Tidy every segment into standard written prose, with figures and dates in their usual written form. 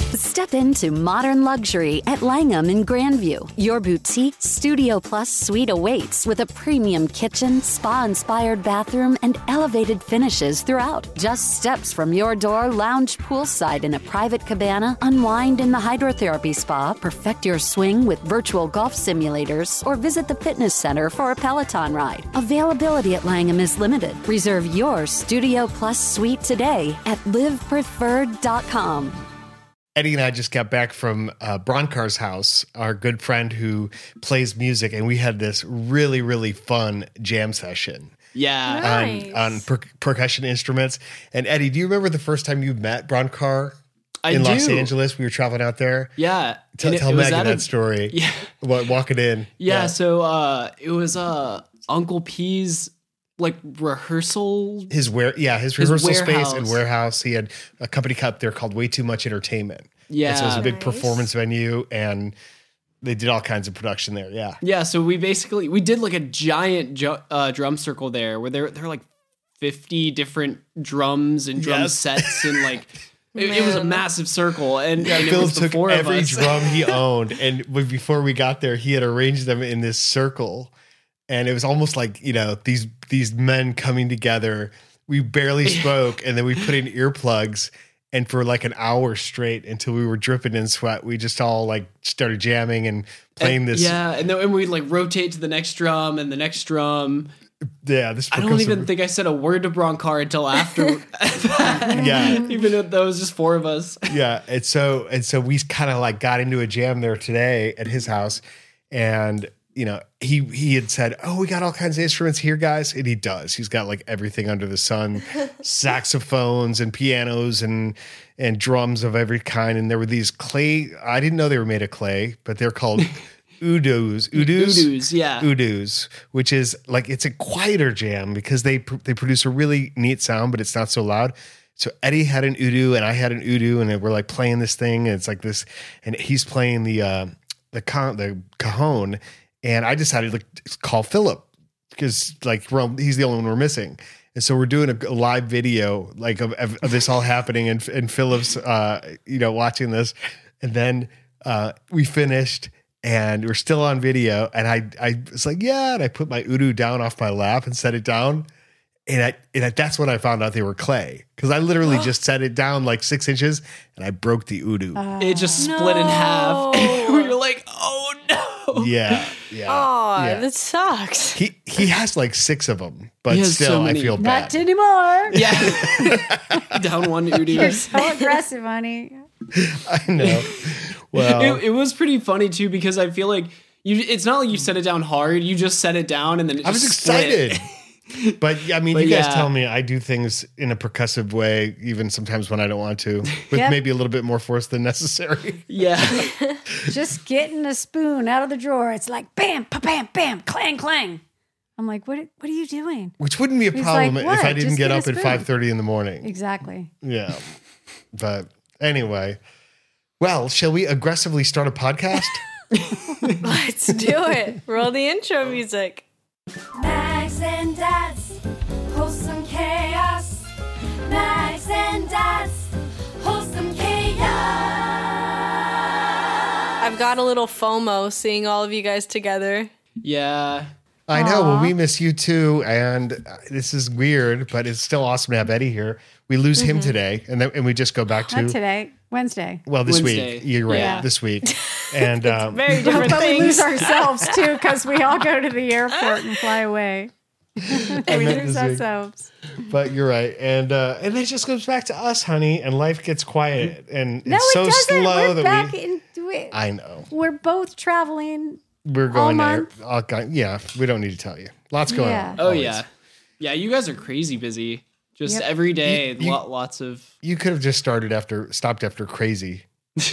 Step into modern luxury at Langham in Grandview. Your boutique Studio Plus suite awaits with a premium kitchen, spa-inspired bathroom, and elevated finishes throughout. Just steps from your door, lounge poolside in a private cabana, unwind in the hydrotherapy spa, perfect your swing with virtual golf simulators, or visit the fitness center for a Peloton ride. Availability at Langham is limited. Reserve your Studio Plus suite today at livepreferred.com. Eddie and I just got back from Broncar's house, our good friend who plays music, and we had this really, really fun jam session. Yeah. Nice. On percussion instruments. And Eddie, do you remember the first time you met Broncar I in do. Los Angeles? We were traveling out there. Yeah. Tell it was Megan at that story. Yeah. Walking in. Yeah. So it was Uncle P's like rehearsal. His rehearsal space warehouse. and warehouse. He had a company up there called Way Too Much Entertainment. Yeah. And so it was a big Nice. performance venue, and they did all kinds of production there. Yeah. Yeah. So we did like a giant drum circle there where there were like 50 different drums and drum Yes. sets and like it was a massive circle and it Phil was the took four of every us. drum he owned, and before we got there, he had arranged them in this circle, and it was almost like, you know, these men coming together. We barely spoke, and then we put in earplugs, and for like an hour straight until we were dripping in sweat, we just all like started jamming and playing this. Yeah, and then we'd like rotate to the next drum and the next drum. Yeah, this. I don't even think I said a word to Broncar until after that. Yeah. Even though there was just four of us. Yeah, and so we kind of like got into a jam there today at his house, and you know he had said, "Oh, we got all kinds of instruments here, guys," and he does. He's got like everything under the sun, saxophones and pianos and drums of every kind. And there were these clay. I didn't know they were made of clay, but they're called Udus, yeah. Udus, which is like, it's a quieter jam because they produce a really neat sound, but it's not so loud. So Eddie had an Udu and I had an Udu, and we're like playing this thing, and it's like this, and he's playing the cajon, and I decided to call Philip because like he's the only one we're missing. And so we're doing a live video like of this all happening, and Philip's watching this, and then we finished. And we're still on video, and I was like, yeah, and I put my Udu down off my lap and set it down, and that's when I found out they were clay, because I literally just set it down like 6 inches, and I broke the Udu. It just split in half. And we were like, oh no. Yeah. Oh, yeah. that sucks. He has like 6 of them, but He has still, so I many. feel Not bad. anymore. Yeah. Down one You're Udu. so aggressive, honey. I know. Well, It was pretty funny too, because I feel like it's not like you set it down hard. You just set it down and then it just I was split. excited. But I mean, But you guys yeah. tell me I do things in a percussive way, even sometimes when I don't want to, with Yep. maybe a little bit more force than necessary. Yeah. Just getting a spoon out of the drawer. It's like bam, bam, bam, clang, clang. I'm like, what are you doing? Which wouldn't be a He's problem like, if I "What? didn't Just get get a up at spoon." 5:30 in the morning. Exactly. Yeah. But anyway, well, shall we aggressively start a podcast? Let's do it. Roll the intro music. Max and Dad's wholesome chaos. Max and Dad's wholesome chaos. I've got a little FOMO seeing all of you guys together. Yeah. I know. Well, we miss you too. And this is weird, but it's still awesome to have Eddie here. We lose him today, and we just go back to, Not today. Wednesday. well, this Wednesday. week. You're right. Yeah. This week. And Very different But we things. lose ourselves too because we all go to the airport and fly away. We meant lose this week. ourselves. But you're right. And it just goes back to us, honey, and life gets quiet. And No, it's so it doesn't. slow We're that back we. into it. I know. We're both traveling. We're going there. month. Yeah, we don't need to tell you. Lots going Yeah. on. Oh always. yeah. Yeah, you guys are crazy busy. Just Yep. every day, You- lots of. You could have just stopped after crazy.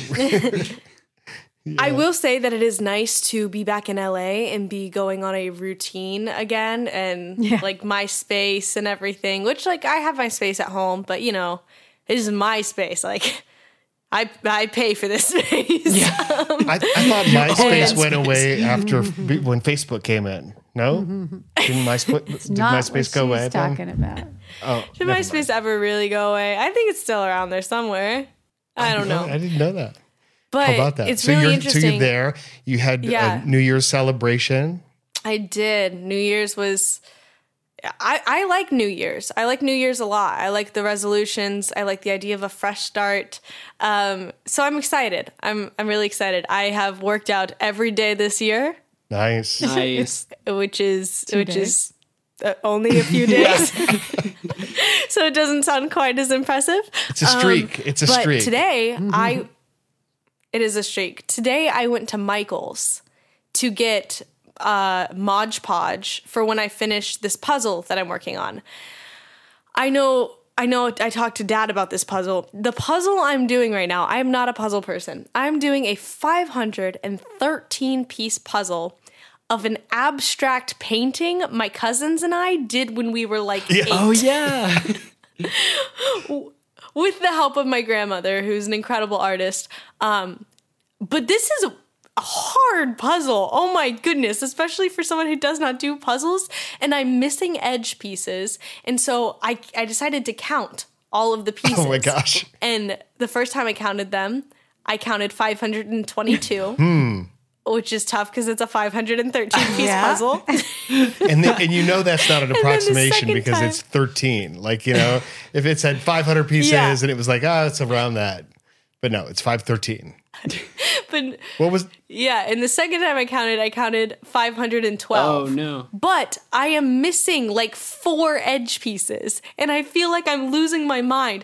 I will say that it is nice to be back in LA and be going on a routine again and Yeah. like my space and everything, which like I have my space at home, but you know, it is my space. Like I pay for this space. Yeah. I thought MySpace yeah. went away after when Facebook came in. No, did Not MySpace go what away? she's then? talking about. Oh, Did never my space ever really go away? I think it's still around there somewhere. I don't know. I didn't know that. But How about that? it's so really you're interesting. So you're there. You had Yeah. a New Year's celebration. I did. New Year's was. I like New Year's. I like New Year's a lot. I like the resolutions. I like the idea of a fresh start. So I'm excited. I'm really excited. I have worked out every day this year, Nice. Nice. which is days. only a few days. So it doesn't sound quite as impressive. It's a streak. It's a But streak. today it is a streak. Today I went to Michael's to get Mod Podge for when I finish this puzzle that I'm working on. I know I talked to Dad about this puzzle. The puzzle I'm doing right now, I am not a puzzle person. I'm doing a 513 piece puzzle of an abstract painting my cousins and I did when we were like 8. Oh yeah. With the help of my grandmother, who's an incredible artist. But this is a hard puzzle. Oh my goodness, especially for someone who does not do puzzles. And I'm missing edge pieces. And so I decided to count all of the pieces. Oh my gosh. And the first time I counted them, I counted 522. Which is tough because it's a 513 piece Yeah. puzzle. And you know that's not an then the approximation second because time- it's 13. Like, if it said 500 pieces Yeah. and it was like, it's around that. But no, it's 513. But What was yeah, and the second time I counted 512. Oh no. But I am missing like 4 edge pieces, and I feel like I'm losing my mind.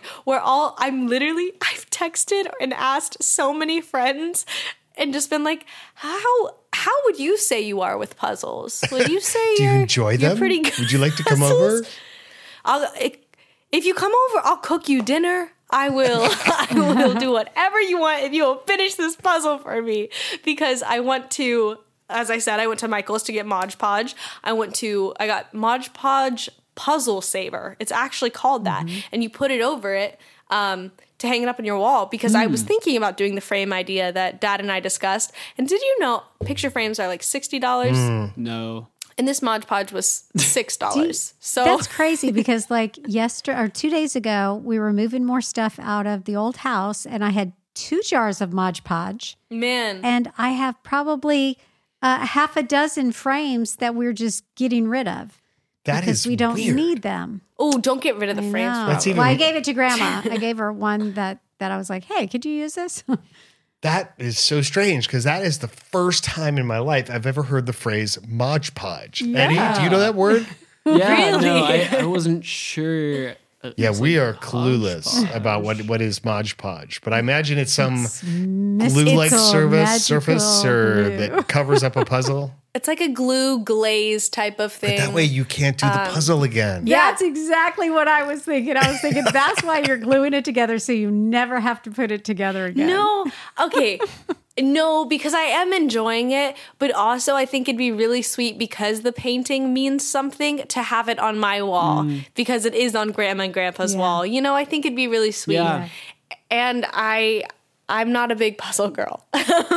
I've texted and asked so many friends, and just been like, how would you say you are with puzzles? Would you say do you you're enjoy you're them? pretty good? Would you like to come puzzles? over? If you come over, I'll cook you dinner. I will do whatever you want if you will finish this puzzle for me, because I want to, as I said, I went to Michael's to get Mod Podge. I got Mod Podge Puzzle Saver. It's actually called that. And you put it over it to hang it up on your wall, because I was thinking about doing the frame idea that Dad and I discussed. And did you know picture frames are like $60? No. And this Mod Podge was $6. So That's crazy because like 2 days ago, we were moving more stuff out of the old house and I had 2 jars of Mod Podge man. and I have probably half a dozen frames that we're just getting rid of That because is we don't weird. need them. Oh, don't get rid of the I frames. know. That's even- Well, I gave it to Grandma. I gave her one that I was like, hey, could you use this? That is so strange because that is the first time in my life I've ever heard the phrase Mod Podge. Eddie, do you know that word? Yeah. No, Really? I wasn't sure. Yeah, It's we like are clueless hodgepodge. about what is Mod Podge, but I imagine it's some Mystical, glue-like surface magical or glue. that covers up a puzzle. It's like a glue glaze type of thing. But that way you can't do the puzzle again. Yeah. That's exactly what I was thinking. I was thinking that's why you're gluing it together so you never have to put it together again. No, okay. No, because I am enjoying it, but also I think it'd be really sweet because the painting means something to have it on my wall because it is on Grandma and Grandpa's Yeah. wall. I think it'd be really sweet. Yeah. And I'm not a big puzzle girl.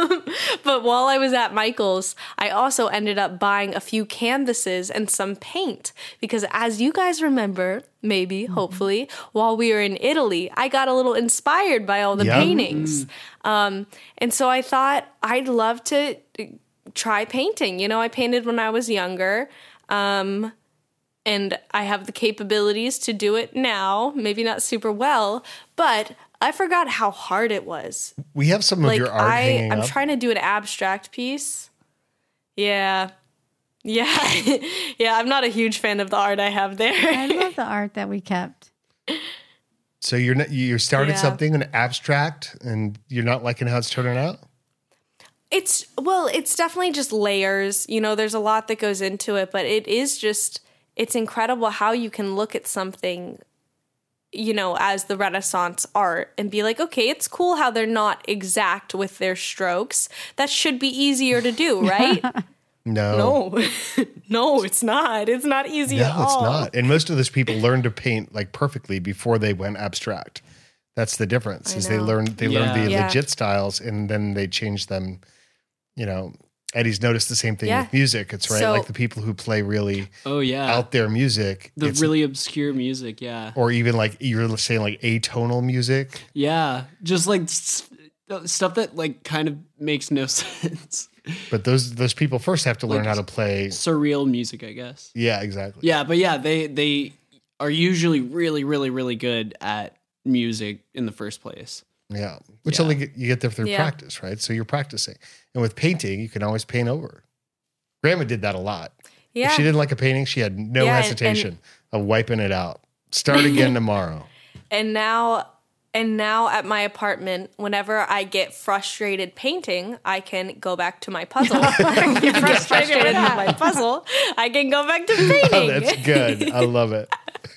But while I was at Michael's, I also ended up buying a few canvases and some paint because as you guys remember, maybe, hopefully, while we were in Italy, I got a little inspired by all the Yep. paintings. And so I thought I'd love to try painting. I painted when I was younger. And I have the capabilities to do it now, maybe not super well, but I forgot how hard it was. We have some of your art hanging I'm up. trying to do an abstract piece. Yeah. Yeah. Yeah, I'm not a huge fan of the art I have there. I love the art that we kept. So you started Yeah. something, an abstract, and you're not liking how it's turning out? It's definitely just layers. There's a lot that goes into it, but it's incredible how you can look at something, as the Renaissance art and be like, okay, it's cool how they're not exact with their strokes. That should be easier to do, right? No. No, it's not. It's not easy at No, it's all. not. And most of those people learn to paint like perfectly before they went abstract. That's the difference. Is they know. learn the Yeah. Yeah. legit styles and then they change them, Eddie's noticed the same thing Yeah. with music. It's right. So- Like the people who play really Oh yeah. out there music. The it's- really obscure music, yeah. or even like you're saying like atonal music. Yeah. Just like stuff that like kind of makes no sense. But those people first have to learn Like how to play. Surreal music, I guess. Yeah, exactly. Yeah, but yeah, they are usually really, really, really good at music in the first place. Yeah. Which Yeah. only you get there through Yeah. practice, right? So you're practicing. And with painting, you can always paint over. Grandma did that a lot. Yeah. If she didn't like a painting, she had no Yeah, and- hesitation of wiping it out. Start again tomorrow. And now at my apartment, whenever I get frustrated painting, I can go back to my puzzle. I get frustrated with my puzzle, I can go back to painting. Oh, that's good. I love it.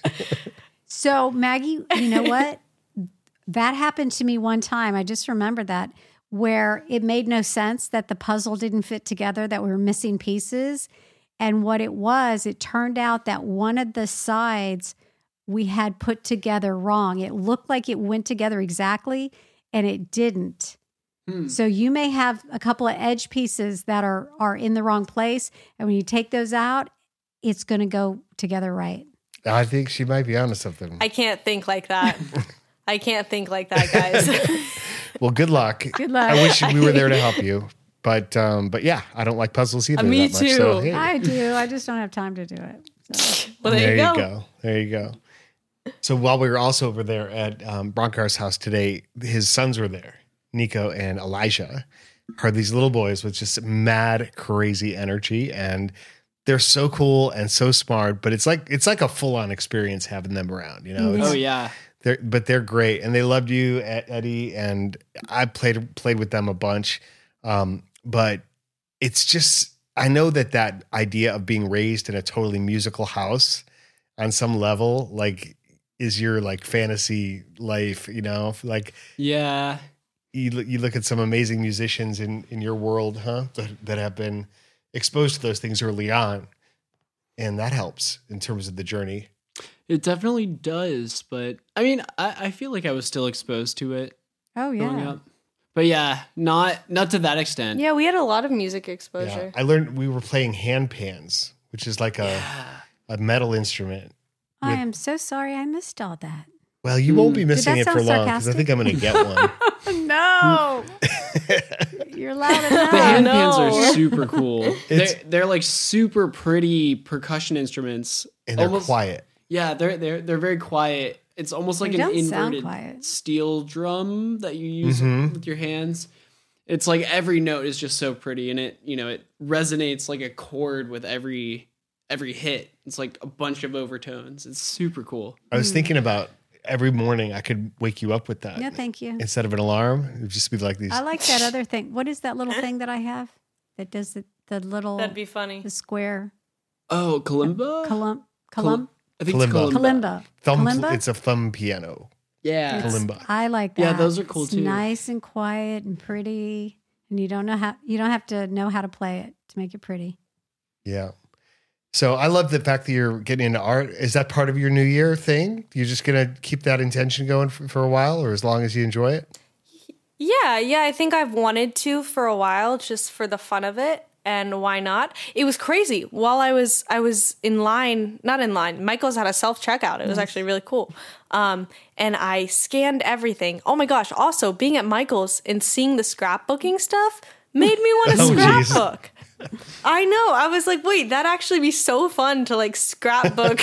So, Maggie, you know what? That happened to me one time. I just remembered that, where it made no sense that the puzzle didn't fit together, that we were missing pieces. And what it was, it turned out that one of the sides we had put together wrong. It looked like it went together exactly, and it didn't. So you may have a couple of edge pieces that are in the wrong place. And when you take those out, it's going to go together right. I think she might be onto something. I can't think like that. I can't think like that, guys. Well, good luck. Good luck. I wish we were there to help you. But yeah, I don't like puzzles either. Me that much, so, too. hey. I do. I just don't have time to do it. So. Well, there you go. There you go. So while we were also over there at Broncar's house today, his sons were there, Nico and Elijah, are these little boys with just mad, crazy energy. And they're so cool and so smart, but it's like a full-on experience having them around, you know? Oh yeah. They're great. And they loved you, Eddie, and I played with them a bunch. But it's just, I know that idea of being raised in a totally musical house on some level, like, is your like fantasy life, you know? Like, Yeah. you look at some amazing musicians in your world, huh? That have been exposed to those things early on. And that helps in terms of the journey. It definitely does, but I mean, I feel like I was still exposed to it Oh, growing yeah. up. But yeah, not to that extent. Yeah, we had a lot of music exposure. I learned we were playing handpans, which is like a metal instrument. I am so sorry I missed all that. Well, you won't be missing that it for sound long because I think I'm going to get one. No. You're loud The enough. hand no. pans are super cool. It's- They're like super pretty percussion instruments. And they're Almost- quiet. Yeah, they're very quiet. It's almost like They an don't sound inverted quiet. steel drum that you use Mm-hmm. with your hands. It's like every note is just so pretty, and it resonates like a chord with every hit. It's like a bunch of overtones. It's super cool. I was thinking about every morning I could wake you up with that. No, thank you. Instead of an alarm, it would just be like these. I like that other thing. What is that little thing that I have that does the little That'd be funny. the square Oh, kalimba. I think it's Kalimba. kalimba. kalimba? It's a thumb piano. Yeah. Kalimba. I like that. Yeah, those are cool It's too. nice and quiet and pretty, and you don't have to know how to play it to make it pretty. Yeah. So I love the fact that you're getting into art. Is that part of your New Year thing? You're just going to keep that intention going for a while, or as long as you enjoy it? Yeah, I think I've wanted to for a while, just for the fun of it, and why not? It was crazy. While I was not in line. Michael's had a self-checkout. It was actually really cool. And I scanned everything. Oh my gosh! Also, being at Michael's and seeing the scrapbooking stuff made me want to Oh, geez. scrapbook. I know. I was like, wait, that'd actually be so fun to like scrapbook.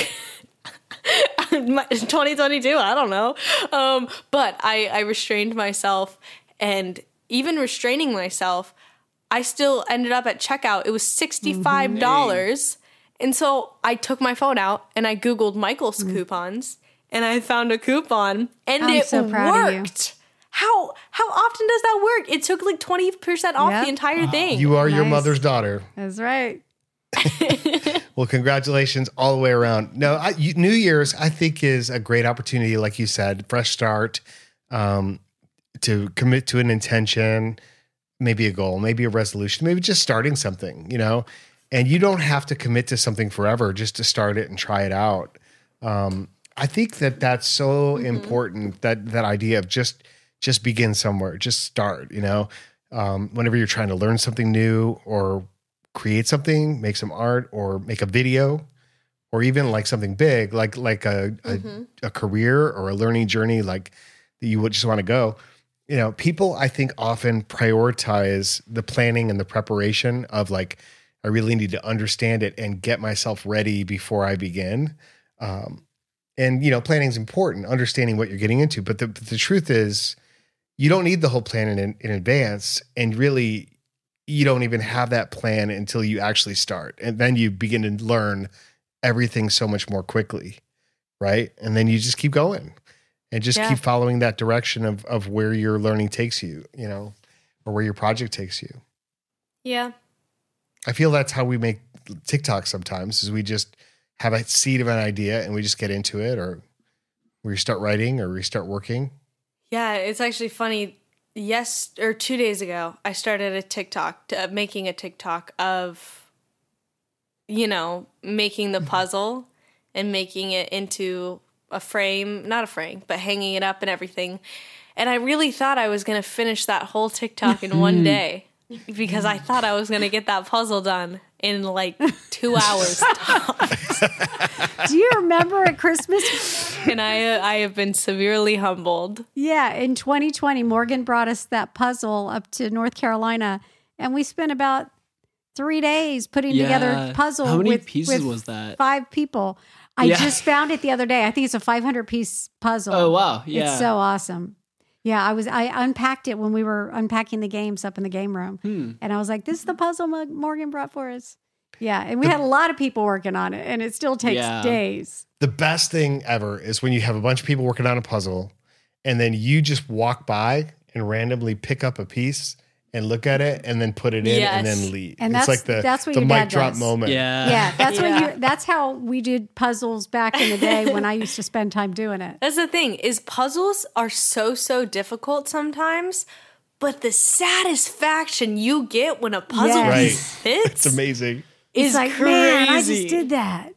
2022, I don't know. But I restrained myself, and even restraining myself, I still ended up at checkout. It was $65. And so I took my phone out and I Googled Michael's coupons, and I found a coupon, and I'm it so proud of you. worked. How often does that work? It took like 20% off Yep. the entire thing. You are your Nice. mother's daughter. That's right. Well, congratulations all the way around. No, New Year's, I think, is a great opportunity, like you said, fresh start, to commit to an intention, maybe a goal, maybe a resolution, maybe just starting something, you know? And you don't have to commit to something forever just to start it and try it out. I think that's so important, that idea of just begin somewhere, just start, you know? whenever you're trying to learn something new or create something, make some art or make a video, or even like something big, like a career or a learning journey, like that you would just want to go. You know, people I think often prioritize the planning and the preparation of like, I really need to understand it and get myself ready before I begin. And, you know, planning is important, understanding what you're getting into. But the truth is, you don't need the whole plan in advance. And really, you don't even have that plan until you actually start. And then you begin to learn everything so much more quickly, right? And then you just keep going and just keep following that direction of where your learning takes you, you know, or where your project takes you. Yeah. I feel that's how we make TikTok sometimes, is we just have a seed of an idea and we just get into it, or we start writing or we start working. Yeah, it's actually funny. 2 days ago, I started a TikTok, making a TikTok of, you know, making the puzzle and making it into a frame, not a frame, but hanging it up and everything. And I really thought I was going to finish that whole TikTok in one day because I thought I was going to get that puzzle done in like 2 hours. Do you remember at Christmas? And I have been severely humbled. Yeah, in 2020, Morgan brought us that puzzle up to North Carolina, and we spent about 3 days putting together a puzzle. How many with pieces was that? 5 people. I just found it the other day. I think it's a 500-piece puzzle. Oh, wow. Yeah. It's so awesome. Yeah, I unpacked it when we were unpacking the games up in the game room. And I was like, this is the puzzle Morgan brought for us. Yeah, and we had a lot of people working on it, and it still takes days. The best thing ever is when you have a bunch of people working on a puzzle, and then you just walk by and randomly pick up a piece and look at it and then put it in and then leave. And it's like that's what the your mic dad drop does. moment. Yeah, that's how we did puzzles back in the day when I used to spend time doing it. That's the thing, is puzzles are so difficult sometimes, but the satisfaction you get when a puzzle piece fits It's amazing. is like, crazy. man, I just did that.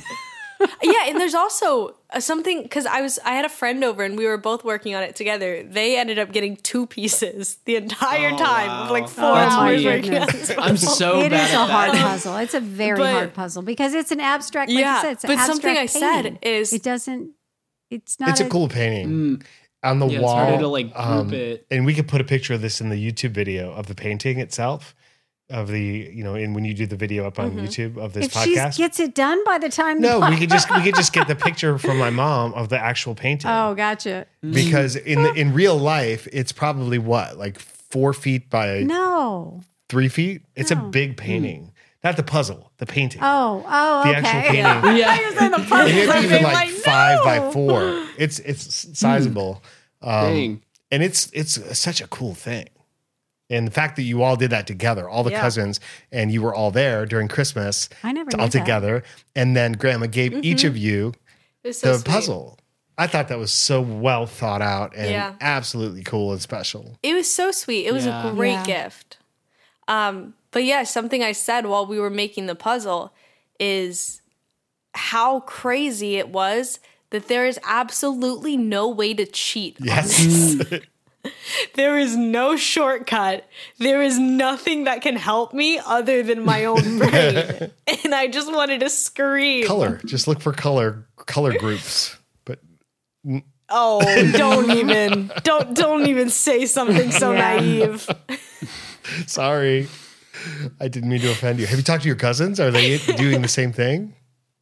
Yeah, and there's also something, because I had a friend over and we were both working on it together. They ended up getting 2 pieces the entire time of like 4 hours working on this puzzle. I'm so It bad is at a hard that. puzzle. It's a very hard puzzle because it's an abstract. Like Yeah, you said, it's an but abstract something I said painting. is- it doesn't. It's not. It's a cool painting. On the Yeah, it's wall. harder to like group it. And we could put a picture of this in the YouTube video of the painting itself, of the, you know, and when you do the video up on YouTube of this If she podcast. gets it done by the time. No, we could just get the picture from my mom of the actual painting. Oh, gotcha. Because in real life, it's probably what, like 4 feet by No. 3 feet? It's a big painting. Not the puzzle, the painting. Oh, the okay. actual painting. And it's even like 5 by 4. It's sizable. Dang. And it's such a cool thing. And the fact that you all did that together, all the cousins, and you were all there during Christmas, I never knew all that. together, and then Grandma gave each of you It's so the sweet. puzzle. I thought that was so well thought out and Yeah. absolutely cool and special. It was so sweet. It was Yeah. a great Yeah. gift. But yeah, something I said while we were making the puzzle is how crazy it was that there is absolutely no way to cheat. Yes. There is no shortcut. There is nothing that can help me other than my own brain. And I just wanted to scream. Color. Just look for color groups. But Oh, don't even say something so naive. sorry. I didn't mean to offend you. Have you talked to your cousins? Are they doing the same thing?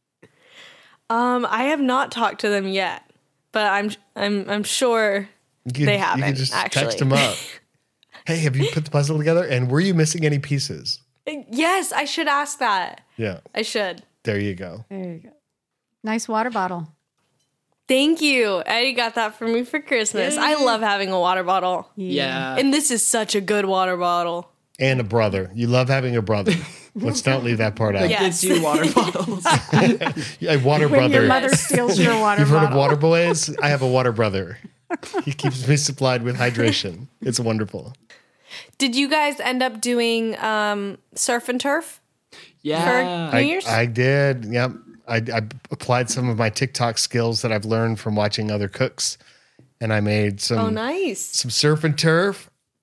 I have not talked to them yet, but I'm sure they haven't. You can just actually. text them up. Hey, have you put the puzzle together? And were you missing any pieces? Yes, I should ask that. Yeah. I should. There you go. There you go. Nice water bottle. Thank you. Eddie got that for me for Christmas. I love having a water bottle. Yeah. And this is such a good water bottle. And a brother. You love having a brother. Let's not leave that part out. Yeah. Gets you water bottles. A water When brother. your mother steals your water You've bottle. heard of water boys? I have a water brother. He keeps me supplied with hydration. It's wonderful. Did you guys end up doing surf and turf Yeah. for New Year's? I did. Yep. I applied some of my TikTok skills that I've learned from watching other cooks, and I made some oh, nice. some surf and turf.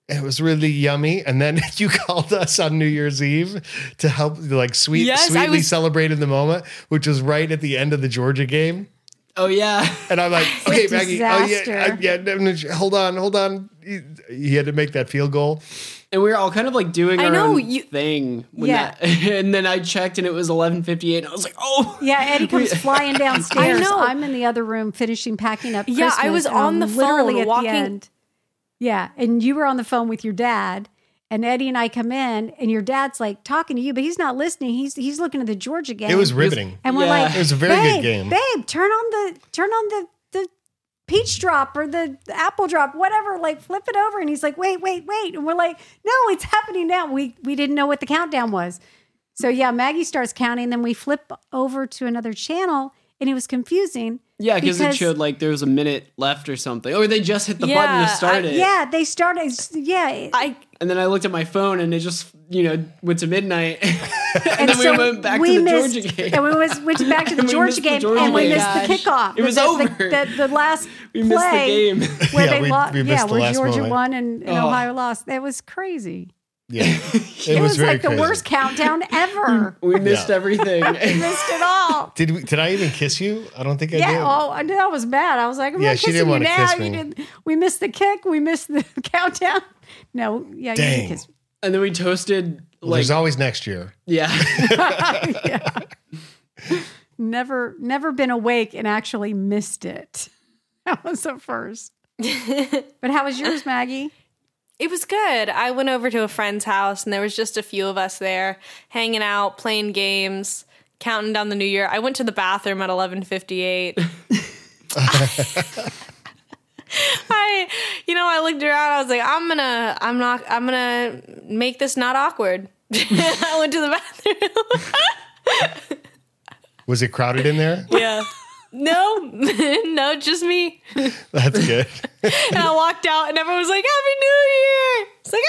It was really yummy. And then you called us on New Year's Eve to help like Yes, I sweetly was- celebrate in the moment, which was right at the end of the Georgia game. Oh yeah. And I'm like, okay, Maggie, oh disaster. hold on. He had to make that field goal. And we were all kind of like doing I our know, own thing. When Yeah. and then I checked and it was 11:58. And I was like, oh. Yeah, Eddie comes flying downstairs. I know. I'm in the other room finishing packing up. Yeah, I Christmas, was and on I'm the literally phone at walking- the end. Yeah, and you were on the phone with your dad, and Eddie and I come in, and your dad's like talking to you, but he's not listening. He's looking at the Georgia game. It was riveting. and we're Yeah. like, It was a very good game. Babe, turn on the peach drop or the apple drop, whatever. Like flip it over, and he's like, wait, and we're like, no, it's happening now. We didn't know what the countdown was. So yeah, Maggie starts counting, then we flip over to another channel, and it was confusing. Yeah, because it showed like there was a minute left or something. Or they just hit the button Yeah, to start it. Yeah, they started. Yeah, And then I looked at my phone and it just, went to midnight. and and then so we went back to the missed, Georgia game. And we went back to the And we Georgia missed the game, Georgia and we game. missed the Gosh. kickoff. It was the, over. The last We missed the play game. where Yeah, they we lost. missed Yeah, the where last Georgia moment. won and Oh. Ohio lost. That was crazy. Yeah. It was very like the crazy. worst countdown ever. We missed Yeah. everything. Missed it all. Did I even kiss you? I don't think I did. Yeah, oh, I knew I was mad. I was like, I'm Yeah, not she kissing didn't you wanna now. kiss You me. didn't. We missed the kick. We missed the countdown. No, yeah, you Dang. didn't kiss me. And then we toasted Well, like there's always next year. yeah. Yeah. Never been awake and actually missed it. That was the first. But how was yours, Maggie? It was good. I went over to a friend's house and there was just a few of us there hanging out, playing games, counting down the new year. I went to the bathroom at 11:58. I looked around. I was like, I'm gonna make this not awkward. I went to the bathroom. Was it crowded in there? Yeah. No, no, just me. That's good. And I walked out and everyone was like, Happy New Year. It's like,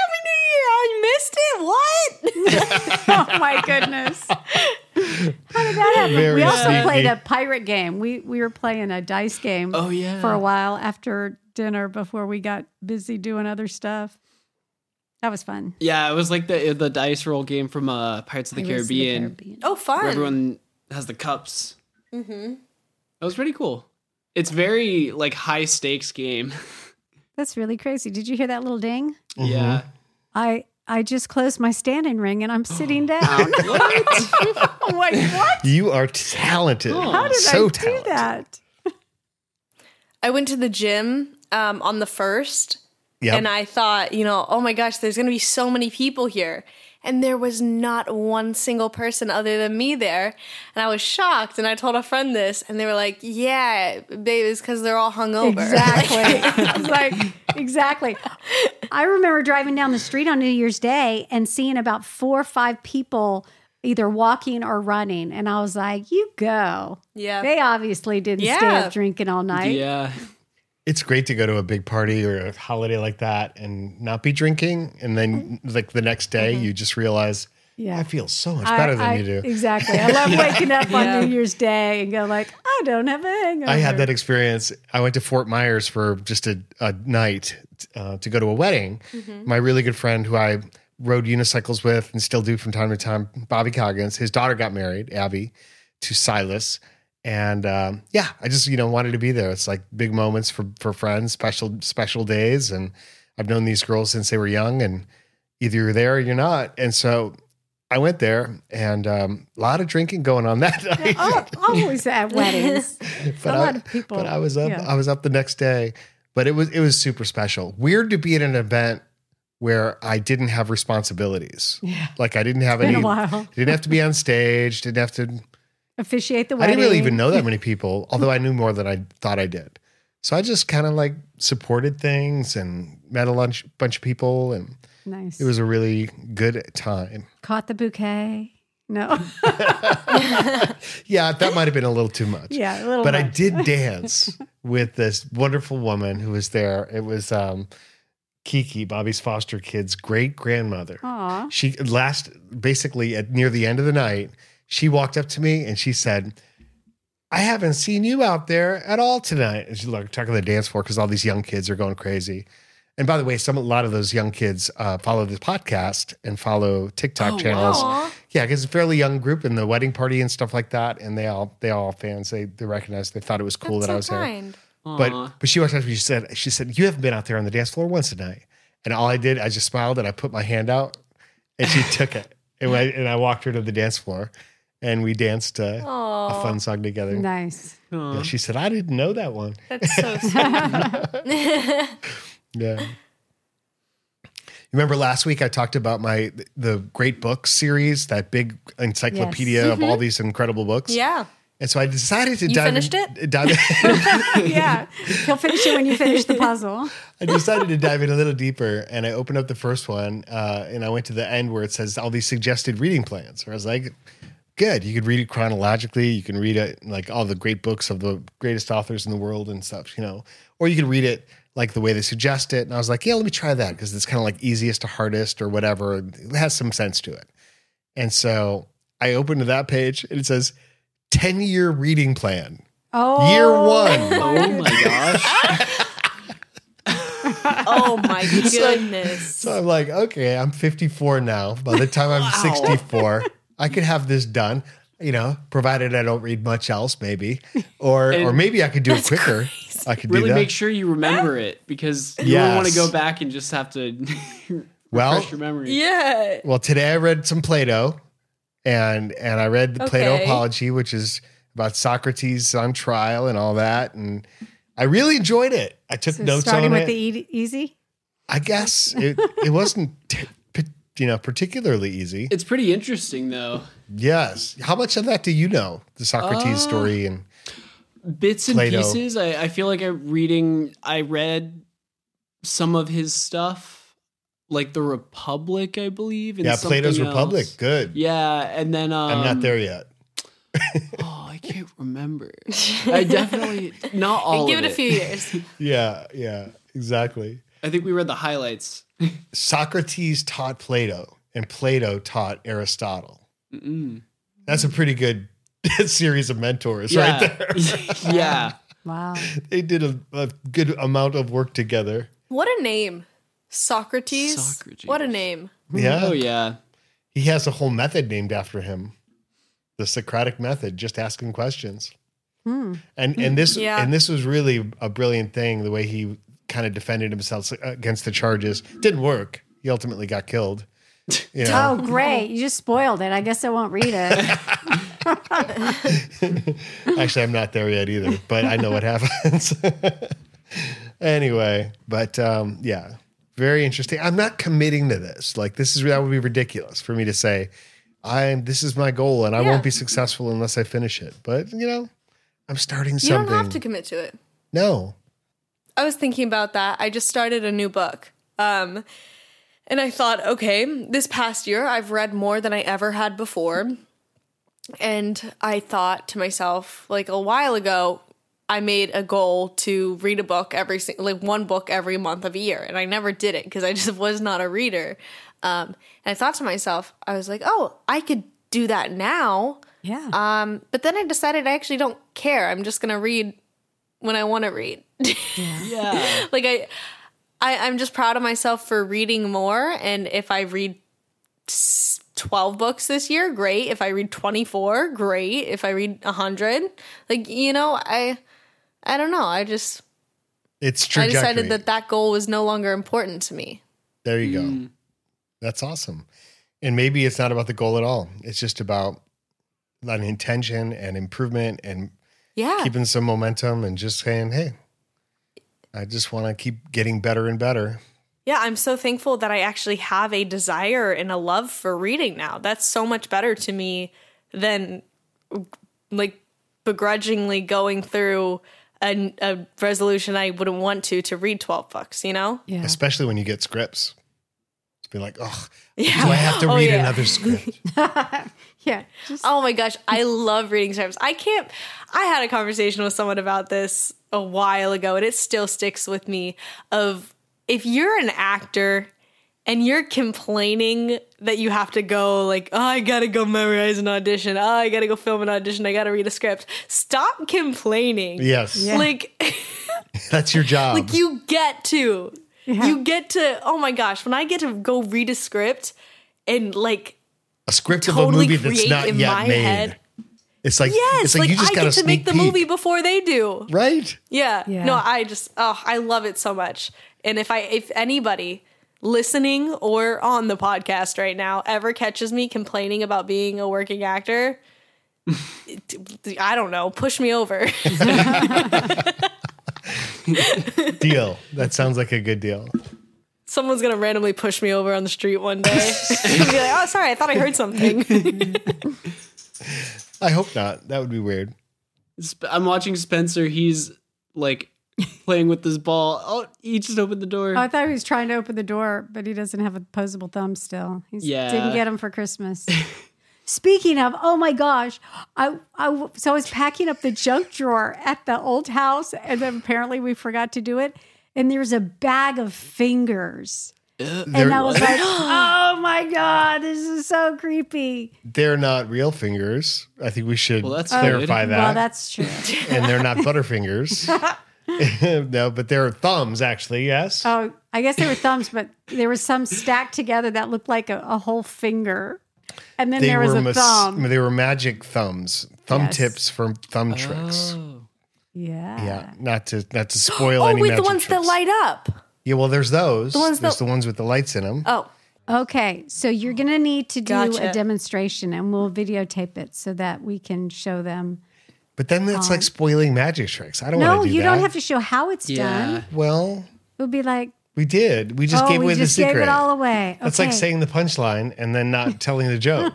Happy New Year. I missed it. What? Oh my goodness. How did that happen? Very We also sneaky. played a pirate game. We were playing a dice game Oh yeah. for a while after dinner before we got busy doing other stuff. That was fun. Yeah, it was like the dice roll game from Pirates of the Pirates of Caribbean. Oh, fun. Where everyone has the cups. Mm-hmm. That was pretty cool. It's very like high stakes game. That's really crazy. Did you hear that little ding? Yeah. I just closed my standing ring and I'm sitting down. What? I'm like, what? You are talented. How did so I talented. do that? I went to the gym on the 1st. Yep. And I thought, oh my gosh, there's going to be so many people here. And there was not one single person other than me there. And I was shocked. And I told a friend this. And they were like, yeah, babe, it's because they're all hungover. Exactly. I was like, exactly. I remember driving down the street on New Year's Day and seeing about 4 or 5 people either walking or running. And I was like, you go. Yeah. They obviously didn't stay Yeah. up drinking all night. Yeah. It's great to go to a big party or a holiday like that and not be drinking. And then like the next day, you just realize, Yeah. I feel so much better than you do. Exactly. I love waking up Yeah. on New Year's Day and go like, I don't have a hangover. I had that experience. I went to Fort Myers for just a night to go to a wedding. My really good friend who I rode unicycles with and still do from time to time, Bobby Coggins, his daughter got married, Abby, to Silas. And I just, wanted to be there. It's like big moments for friends, special days. And I've known these girls since they were young and either you're there or you're not. And so I went there and a lot of drinking going on that night. Oh, always at weddings. But a lot of people. But I was up. Yeah. I was up the next day. But it was super special. Weird to be at an event where I didn't have responsibilities. Yeah. Like I didn't have Been any. a while. Didn't have to be on stage. Didn't have to. Officiate the I wedding. didn't really even know that many people, although I knew more than I thought I did. So I just kind of like supported things and met a bunch of people, and Nice. it was a really good time. Caught the bouquet. No. Yeah, that might have been a little too much. Yeah, a little But I much. did dance with this wonderful woman who was there. It was Kiki, Bobby's foster kid's great grandmother. Aw. She basically near the end of the night, she walked up to me and she said, I haven't seen you out there at all tonight. And she's like talking to the dance floor because all these young kids are going crazy. And by the way, a lot of those young kids follow this podcast and follow TikTok channels. wow. Yeah, because it's a fairly young group in the wedding party and stuff like that. And they all fans. They recognized. They thought it was cool That's that I so was there. kind. But she walked up to me. She said, you haven't been out there on the dance floor once tonight. And all I did, I just smiled and I put my hand out, and she took it. And I walked her to the dance floor, and we danced a fun song together. Nice. Yeah, she said, I didn't know that one. That's so sweet. Yeah. You remember last week I talked about the Great Books series, that big encyclopedia of all these incredible books. Yeah. And so I decided to You finished it? Yeah. He'll finish it when you finish the puzzle. I decided to dive in a little deeper, and I opened up the first one, and I went to the end where it says all these suggested reading plans. Where I was like, good. You could read it chronologically. You can read it like all the great books of the greatest authors in the world and stuff, or you could read it like the way they suggest it. And I was like, yeah, let me try that because it's kind of like easiest to hardest or whatever. It has some sense to it. And so I opened to that page, and it says 10-year reading plan. Oh. Year 1. Oh my gosh. Oh my goodness. So I'm like, okay, I'm 54 now. By the time I'm 64, I could have this done, provided I don't read much else, maybe. Or maybe I could do it quicker. I could Really do that. make sure you remember it, because you don't want to go back and just have to refresh your memory. Yeah. Well, today I read some Plato, and I read the Plato Okay. Apology, which is about Socrates on trial and all that. And I really enjoyed it. I took So notes starting on with it. the easy. I guess it wasn't particularly easy. It's pretty interesting, though. Yes. How much of that do you know? The Socrates story and Bits and Plato. pieces. I feel like I read some of his stuff, like the Republic, I believe. And Plato's something Republic. else. Good. Yeah, and then I'm not there yet. Oh, I can't remember. I definitely not all. Give of it a few years. Yeah, exactly. I think we read the highlights. Socrates taught Plato, and Plato taught Aristotle. That's a pretty good series of mentors right there. Yeah. Wow. They did a good amount of work together. What a name. Socrates. Socrates. What a name. Yeah. Oh yeah. He has a whole method named after him. The Socratic method, just asking questions. And this Yeah. and this was really a brilliant thing, the way he kind of defended himself against the charges. Didn't work. He ultimately got killed. Oh, great. You just spoiled it. I guess I won't read it. Actually, I'm not there yet either, but I know what happens. Anyway, but yeah, very interesting. I'm not committing to this. Like that would be ridiculous for me to say, this is my goal and I won't be successful unless I finish it. But I'm starting You something. don't have to commit to it. No. I was thinking about that. I just started a new book. And I thought, okay, this past year I've read more than I ever had before. And I thought to myself, like a while ago, I made a goal to read a book one book every month of a year. And I never did it because I just was not a reader. And I thought to myself, I was like, oh, I could do that now. Yeah. But then I decided I actually don't care. I'm just going to read when I want to read. Yeah. Like I'm just proud of myself for reading more. And if I read 12 books this year, great. If I read 24, great. If I read 100, I don't know. It's I trajectory. decided that goal was no longer important to me. There you go. That's awesome. And maybe it's not about the goal at all. It's just about an intention and improvement and Yeah. keeping some momentum and just saying, hey, I just want to keep getting better and better. Yeah, I'm so thankful that I actually have a desire and a love for reading now. That's so much better to me than like begrudgingly going through a resolution I wouldn't want to read 12 books, Yeah. Especially when you get scripts. It's be like, oh, Yeah. do I have to Oh, read yeah. another script? Yeah. Just Oh my gosh, I love reading scripts. I had a conversation with someone about this a while ago, and it still sticks with me, of if you're an actor and you're complaining that you have to go like, oh, I gotta go memorize an audition, oh, I gotta go film an audition, I gotta read a script. Stop complaining. Yes. Yeah. Like, That's your job. like you get to. You get to, oh my gosh, when I get to go read a script and like A script of a totally movie that's create not in yet my made. head. It's like, Yes, it's like, like you just I got get to make the movie before they do. Right? Yeah. Yeah. No, I love it so much. And if anybody listening or on the podcast right now ever catches me complaining about being a working actor, I don't know, push me over. Deal. That sounds like a good deal. Someone's gonna randomly push me over on the street one day and be like, "Oh, sorry, I thought I heard something." I hope not. That would be weird. I'm watching Spencer. He's like playing with this ball. Oh, he just opened the door. Oh, I thought he was trying to open the door, but he doesn't have opposable thumb still. He Yeah. didn't get him for Christmas. Speaking of, oh my gosh, I was packing up the junk drawer at the old house, and then apparently we forgot to do it. And there's a bag of fingers. And I was like, oh my God, this is so creepy. They're not real fingers. I think we should Well, that's clarify good. that. Well, that's true. And they're not Butterfingers. No, but they're thumbs, actually, yes. Oh, I guess they were thumbs, but there was some stacked together that looked like a whole finger. And then there was a thumb. They were magic thumbs. Thumb Yes. tips for thumb tricks. Oh. Yeah. Yeah, not to spoil Oh, any wait, magic the ones tricks. that light up. Yeah, well, there's those. ones There's that- the ones with the lights in them. Oh, Okay, so you're going to need to do Gotcha. a demonstration, and we'll videotape it so that we can show them. But then that's like spoiling magic tricks. I don't want No, to do you that. don't have to show how it's Yeah. done. Well, It would be like, we did. We just gave we away just the secret. gave it all away. That's Okay. like saying the punchline and then not telling the joke.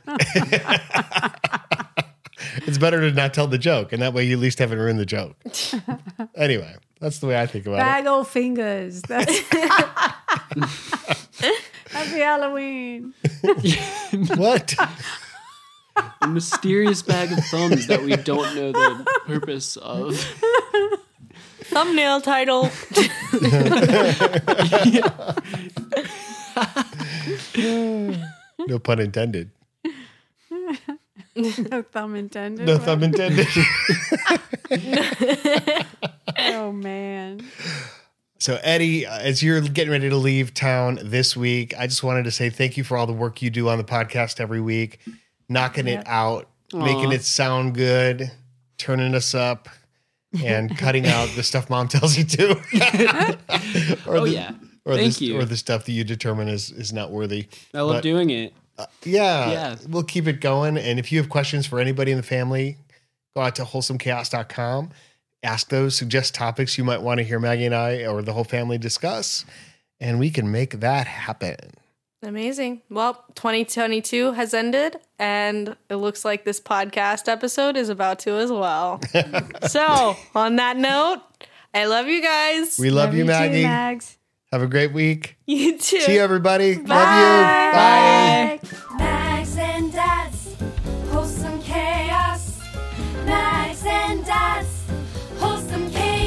It's better to not tell the joke, and that way you at least haven't ruined the joke. Anyway, that's the way I think about bag o' fingers. That's Happy Halloween. it. What? A mysterious bag of thumbs that we don't know the purpose of. thumbnail title. No pun intended. No thumb intended. No thumb intended. Oh, man. So, Eddie, as you're getting ready to leave town this week, I just wanted to say thank you for all the work you do on the podcast every week, knocking it out, making it sound good, turning us up, and cutting out the stuff Mom tells you to. Oh, yeah. Thank you. Or the stuff that you determine is not worthy. I love But, doing it. Yeah, we'll keep it going. And if you have questions for anybody in the family, go out to wholesomechaos.com. Ask those, suggest topics you might want to hear Maggie and I or the whole family discuss, and we can make that happen. Amazing. Well, 2022 has ended, and it looks like this podcast episode is about to as well. So, on that note, I love you guys. We love you, too, Maggie. Mags. Have a great week. You too. See you, everybody. Love you. Bye. Bye. Mags and Dads, wholesome chaos. Mags and Dads, wholesome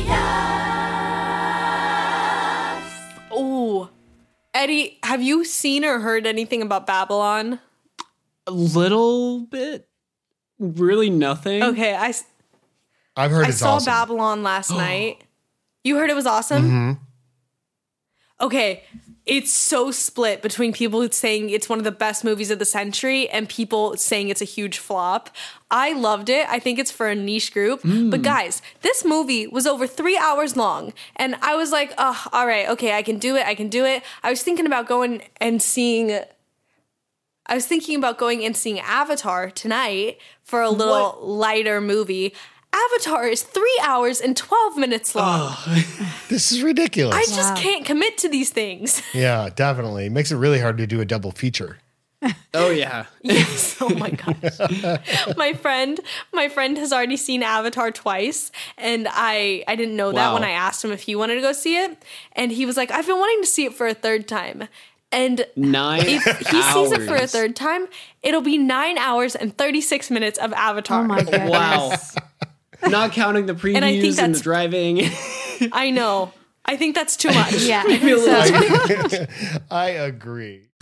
chaos. Ooh. Eddie, have you seen or heard anything about Babylon? A little bit. Really nothing. Okay, I've heard I it's saw awesome. Babylon last night. You heard it was awesome? Mm-hmm. Okay, it's so split between people saying it's one of the best movies of the century and people saying it's a huge flop. I loved it. I think it's for a niche group. But guys, this movie was over 3 hours long. And I was like, oh, all right, okay, I can do it. I was thinking about going and seeing Avatar tonight for a little lighter movie. Avatar is 3 hours and 12 minutes long. This is ridiculous. I just can't commit to these things. Yeah, definitely. It makes it really hard to do a double feature. Oh, yeah. Yes. Oh my gosh. my friend has already seen Avatar twice, and I didn't know that Wow. when I asked him if he wanted to go see it, and he was like, I've been wanting to see it for a third time. And 9 if he sees it for a hours. third time, it'll be 9 hours and 36 minutes of Avatar. Oh, my goodness. Wow. Not counting the I think previews and the that's- driving. I know. I think that's too much. Yeah. Maybe a little I agree.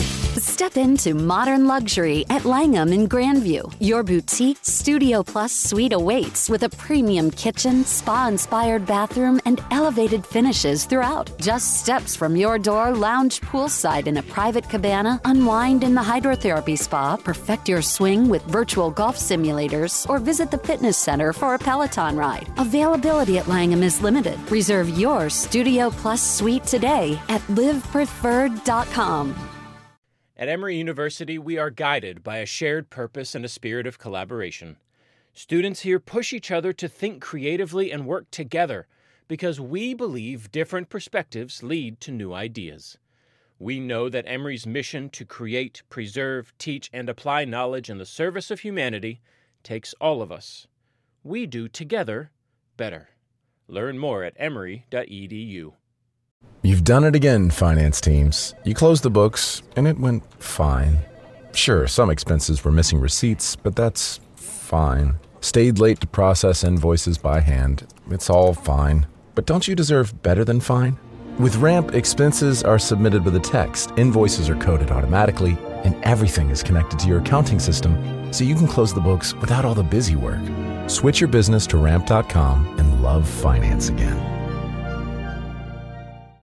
Step into modern luxury at Langham in Grandview. Your boutique Studio Plus suite awaits with a premium kitchen, spa-inspired bathroom, and elevated finishes throughout. Just steps from your door, lounge poolside in a private cabana, unwind in the hydrotherapy spa, perfect your swing with virtual golf simulators, or visit the fitness center for a Peloton ride. Availability at Langham is limited. Reserve your Studio Plus suite today at livepreferred.com. At Emory University, we are guided by a shared purpose and a spirit of collaboration. Students here push each other to think creatively and work together because we believe different perspectives lead to new ideas. We know that Emory's mission to create, preserve, teach, and apply knowledge in the service of humanity takes all of us. We do together better. Learn more at emory.edu. You've done it again, finance teams. You closed the books, and it went fine. Sure, some expenses were missing receipts, but that's fine. Stayed late to process invoices by hand. It's all fine. But don't you deserve better than fine? With Ramp, expenses are submitted with a text, invoices are coded automatically, and everything is connected to your accounting system, so you can close the books without all the busy work. Switch your business to Ramp.com and love finance again.